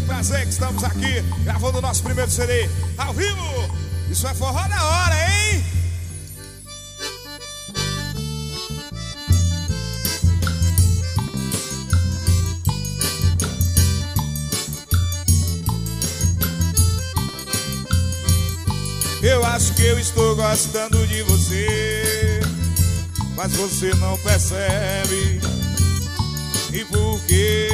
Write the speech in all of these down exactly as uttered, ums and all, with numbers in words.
prazer que estamos aqui gravando o nosso primeiro C D ao vivo. Isso é forró da hora, hein? Eu acho que eu estou gostando de você, mas você não percebe. E por quê?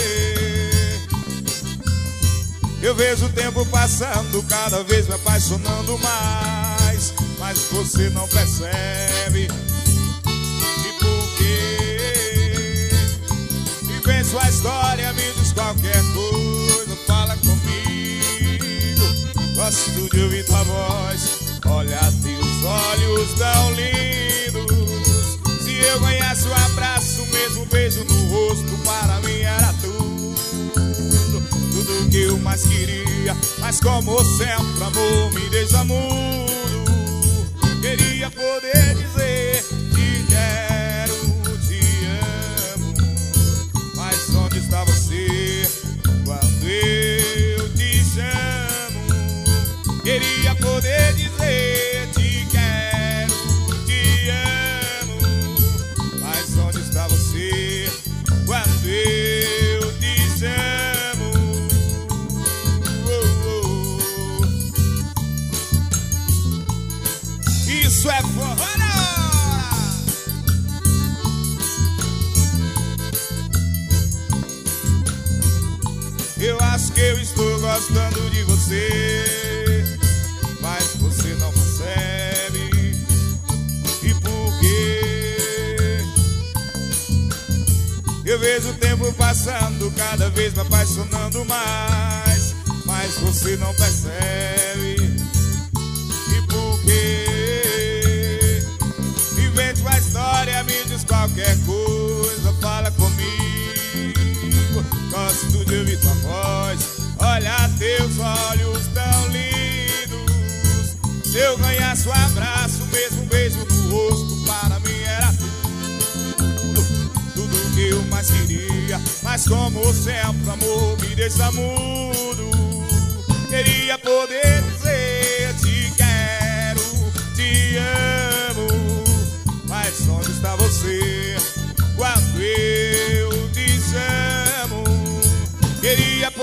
Eu vejo o tempo passando, cada vez me apaixonando mais, mas você não percebe. E por quê? Invente sua história, me diz qualquer coisa, fala comigo. Gosto de ouvir tua voz, olha teus olhos tão lindos. Se eu ganhasse um abraço, mesmo um beijo no rosto, para mim era tudo, tudo que eu mais queria. Mas como sempre, amor me deixa mudo. Queria poder dizer te quero, te amo, mas onde está você quando eu te chamo? Queria poder dizer te quero, te amo, mas onde está você quando eu te chamo? Oh, oh. Isso é forró da hora! Eu acho que eu estou gostando de você, mas você não percebe. E por quê? Eu vejo o tempo passando, cada vez me apaixonando mais, mas você não percebe. E por quê? Invente uma história, me diz qualquer coisa, fala comigo. Gosto de ouvir tua voz, olha teus olhos tão lindos. Se eu ganhasse um abraço, mesmo um beijo no rosto, para mim era tudo, tudo que eu mais queria. Mas como sempre, amor me deixa mudo. Queria poder dizer te quero, te amo, mas onde está você quando eu te chamo? Queria